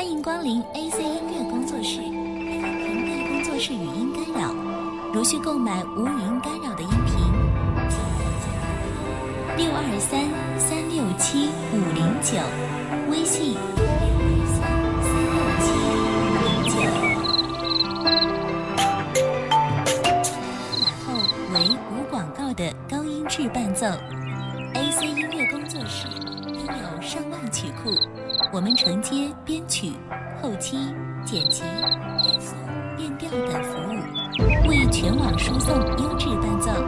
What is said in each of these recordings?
迎光临 AC 音乐工作室，屏蔽工作室语音干扰。如需购买无语音干扰的音频，623-367-509，微信买后为无广告的高音质伴奏。AC 音乐工作室拥有上万曲库，我们承接编曲、后期、剪辑、变速、变调等服务，为全网输送优质伴奏。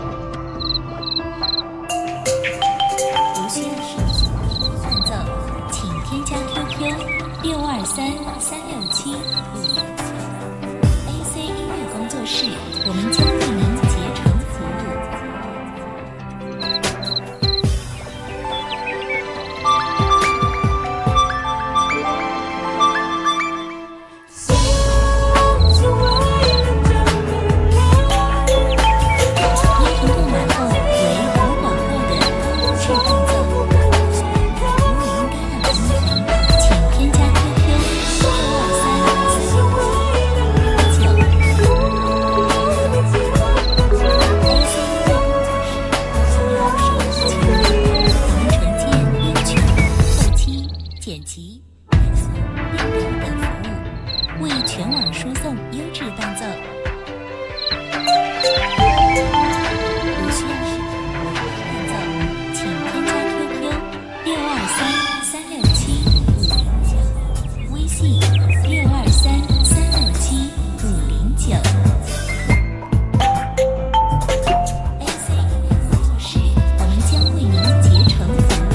如需要使用伴奏，请添加 QQ623-367-509。AC 音乐工作室，我们将为您竭诚服务。剪辑、变速、变调等服务，为全网输送优质伴奏。如需要使用伴奏，请添加 QQ623-367-509，微信623-367-509。AC 音乐工作室，我们将为您竭诚服务。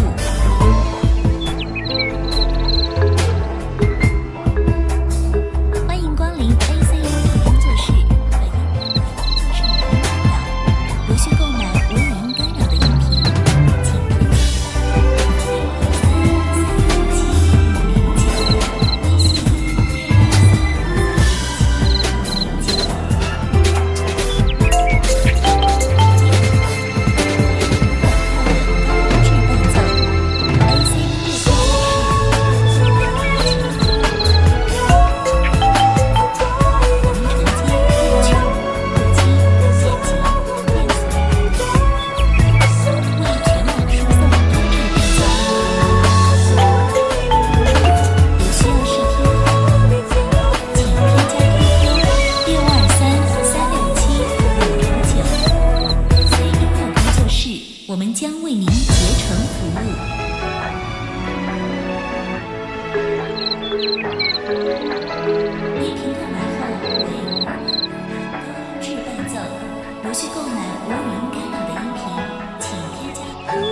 我们将为您竭诚服务。音频购买后为高质伴奏，如需购买无语音干扰的音频，请添加。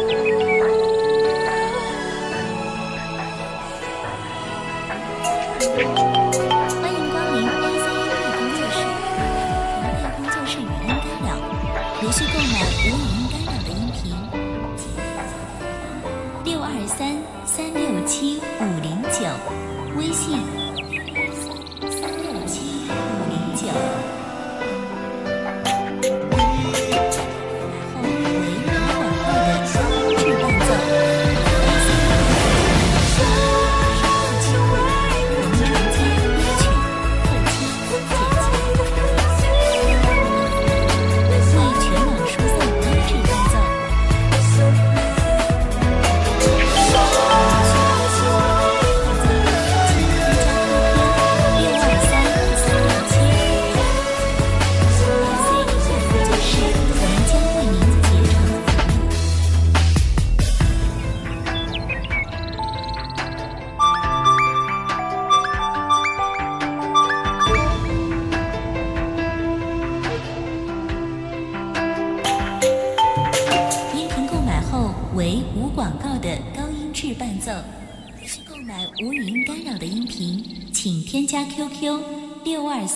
欢迎光临 AC 音乐工作室，屏蔽工作室语音干扰，如需购买无语音干扰的音频。623-367-509，微信367-509。后为无广告的高质伴奏。我们承接编曲、后期、剪辑，为全网输送优质伴奏。为无广告的高音质伴奏。需购买无语音干扰的音频，请添加 QQ 623。